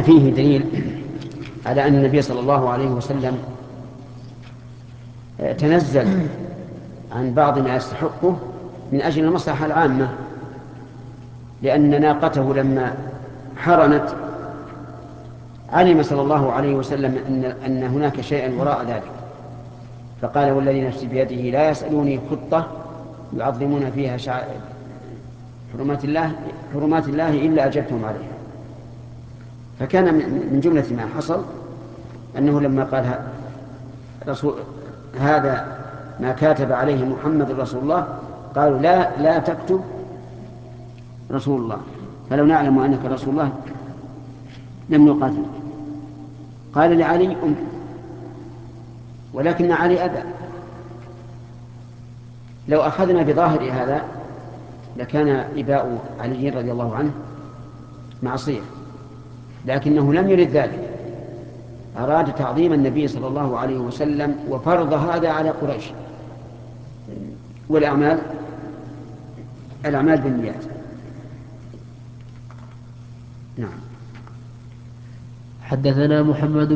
فيه دليل على أن النبي صلى الله عليه وسلم تنزل عن بعض ما يستحقه من أجل المصلحة العامة، لأن ناقته لما حرنت علم صلى الله عليه وسلم أن هناك شيئا وراء ذلك، فقال والذي نفسي بيده لا يسألوني خطة يعظمون فيها حرمات الله إلا أجبتهم عليها. فكان من جملة ما حصل أنه لما قال هذا ما كاتب عليه محمد رسول الله، قالوا لا تكتب رسول الله، فلو نعلم أنك رسول الله لم نقاتل. قال لعلي ولكن علي أبى. لو أخذنا بظاهر هذا لكان إباء علي رضي الله عنه معصية، لكنه لم يرد ذلك، أراد تعظيم النبي صلى الله عليه وسلم وفرض هذا على قريش. والأعمال بالنيات. نعم. حدثنا محمد